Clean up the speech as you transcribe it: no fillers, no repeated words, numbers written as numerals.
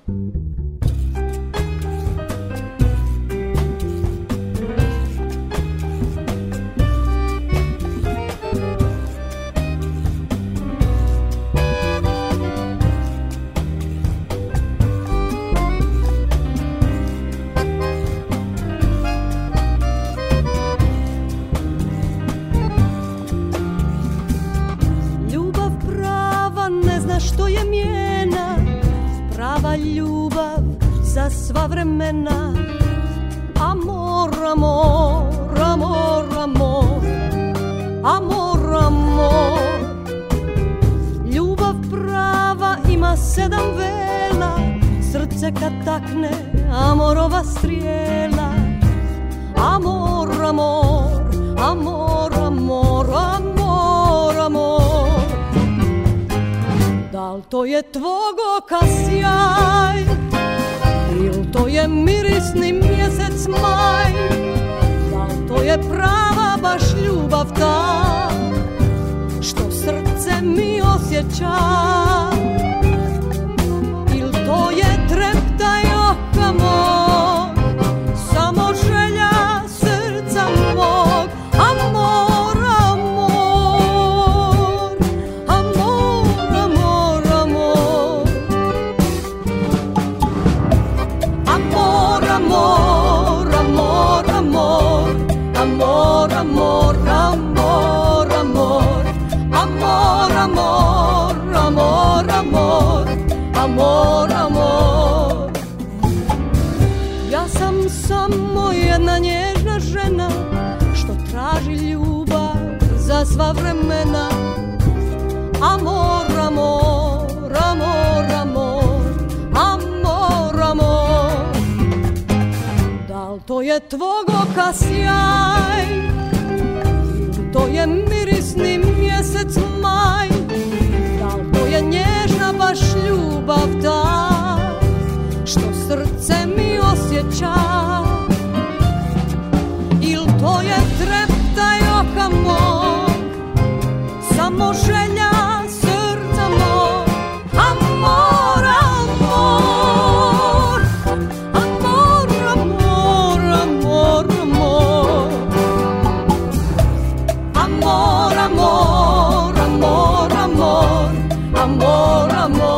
Što je mijena, prava ljubav za sva vremena. Amor, amor, amor, amor, amor, amor. Ljubav prava ima 7 vela, srce kad takne amorova strijela. Amor, amor, amor, amor, amor, amor. Dal to je tvog oka sjaj, il to je mirisni mjesec maj, dal to je prava baš ljubav ta, što srce mi osjeća, il to je treptaj oka mog, samo želja srca mog. Amor, amor, amor, amor, amor. Amor, amor, amor, amor. Amor, amor, amor, amor. Amor, amor, amor, amor. Amor, amor. Ja sam samo jedna nježna žena što traži ljubav za sva vremena. Amor, amor, amor, amor, amor, amor. Dal to je tvog oka sjaj, to je mirisni mjesec maj, dal to je nježna baš ljubav ta, što srce mi osjeća, il to je treptaj oka mog, samo želja srca mog. Amor, amor, amor, amor, amor, amor. Amor, amor, amor, amor, amor, amor.